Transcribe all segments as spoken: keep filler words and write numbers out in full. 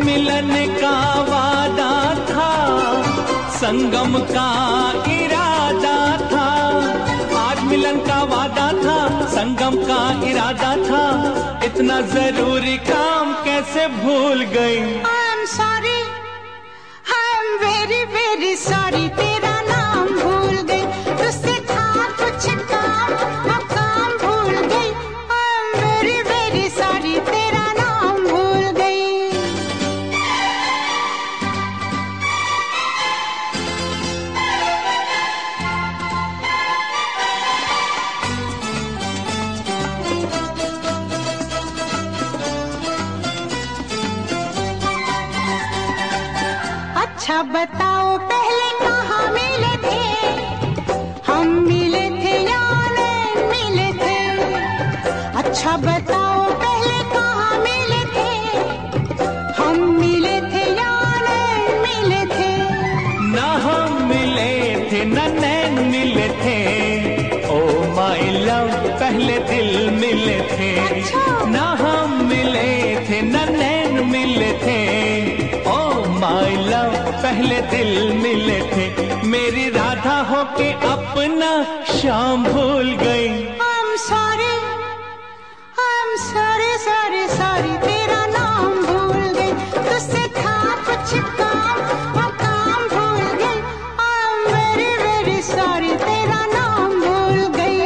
मिलन का वादा था, संगम का इरादा था। आज मिलन का वादा था, संगम का इरादा था। इतना जरूरी काम कैसे भूल गई? I'm sorry, I'm very very sorry, तेरा नाम भूल गई। तुझसे था कुछ काम, वो काम भूल गई। I'm very very sorry, तेरा नाम भूल गई। अच्छा बताओ पहले कहाँ मिले थे? हम मिले थे या नहीं मिले थे? अच्छा बताओ पहले कहाँ मिले थे? हम मिले थे या नहीं मिले थे? ना हम मिले थे ना नैन मिले थे। ओ माय लव पहले दिल मिले थे। अच्छा। ना हम मिले थे ना नैन मिले थे। ओ माय लव पहले दिल मिले थे। मेरी राधा होके अपना शाम भूल गई। I'm sorry, I'm sorry, sorry, sorry, तेरा नाम भूल गई। तुझसे था कुछ काम, वो काम भूल गई। I'm very very sorry, तेरा नाम भूल गई।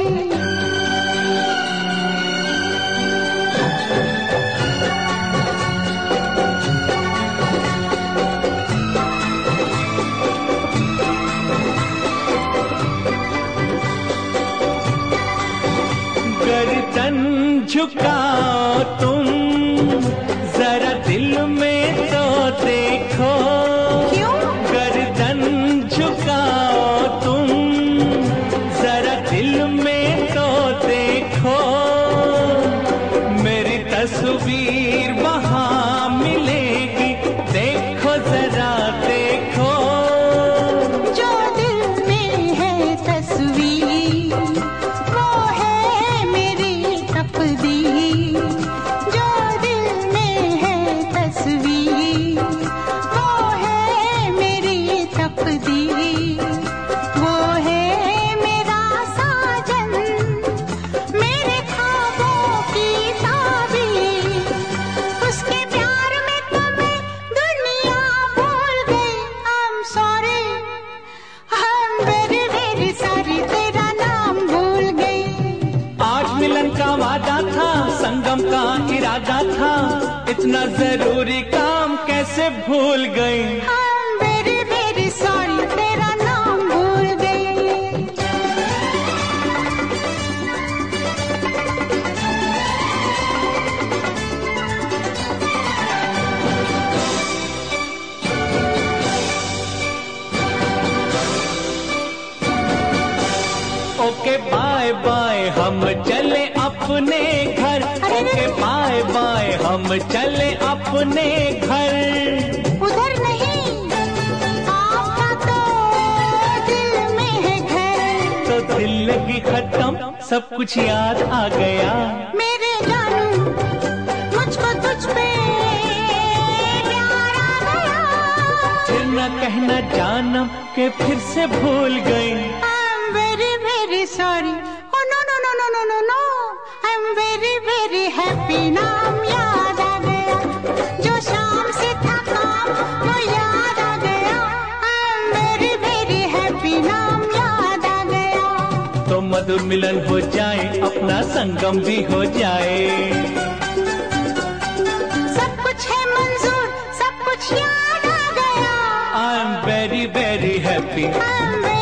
गर्दन झुकाओ तुम, जरा दिल में तो देखो। क्यों? गर्दन झुकाओ तुम, जरा दिल में तो देखो। मेरी तस्वीर वहाँ मिलेगी, देखो जरा देखो। जो दिल में है तस्वीर, वो है मेरी तकदीर। जो दिल में है तस्वीर, वो है मेरी तकदीर। वो है मेरा साजन, मेरे ख्वाबों की ताबीर। उसके प्यार में तो मैं दुनिया भूल गई। I'm sorry, I'm very very sorry, तेरा नाम भूल गई। आज मिलन का वादा था, संगम का इरादा था। इतना जरूरी काम कैसे भूल गई? I'm very very sorry, तेरा नाम भूल गई। ओके बाय बाय हम चले अपने घर। ओके बाय बाय हम चले अपने घर। उधर नहीं, आपका तो दिल में है घर। तो दिल लगी खत्म, सब कुछ याद आ गया। मेरे जानू, मुझको तुझ पे प्यार आ गया। फिर न कहना जानम के फिर से भूल गई। I'm very very sorry, oh no no no no no no no, I'm very very happy, नाम याद आ गया। जो शाम से था काम, वो याद आ गया। I'm very very happy, नाम याद आ गया। तो मधुर मिलन हो जाए, अपना संगम भी हो जाए। सब कुछ है मंजूर, सब कुछ याद आ गया। I'm very very happy. I'm very